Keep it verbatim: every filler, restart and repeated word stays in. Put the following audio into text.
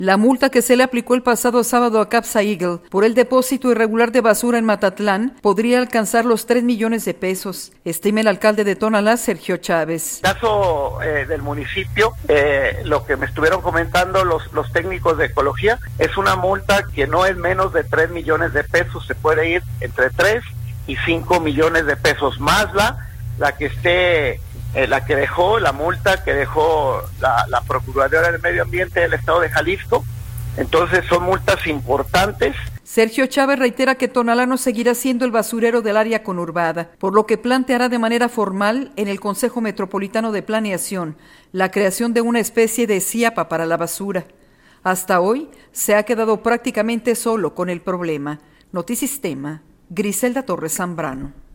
La multa que se le aplicó el pasado sábado a Capsa Eagle por el depósito irregular de basura en Matatlán podría alcanzar los tres millones de pesos, estima el alcalde de Tonalá, Sergio Chávez. En el caso eh, del municipio, eh, lo que me estuvieron comentando los, los técnicos de ecología, es una multa que no es menos de tres millones de pesos, se puede ir entre tres y cinco millones de pesos, más la, la que esté... Eh, la que dejó, la multa que dejó la, la Procuraduría del Medio Ambiente del Estado de Jalisco. Entonces son multas importantes. Sergio Chávez reitera que Tonalá no seguirá siendo el basurero del área conurbada, por lo que planteará de manera formal en el Consejo Metropolitano de Planeación la creación de una especie de CIAPA para la basura. Hasta hoy se ha quedado prácticamente solo con el problema. Notisistema, Griselda Torres Zambrano.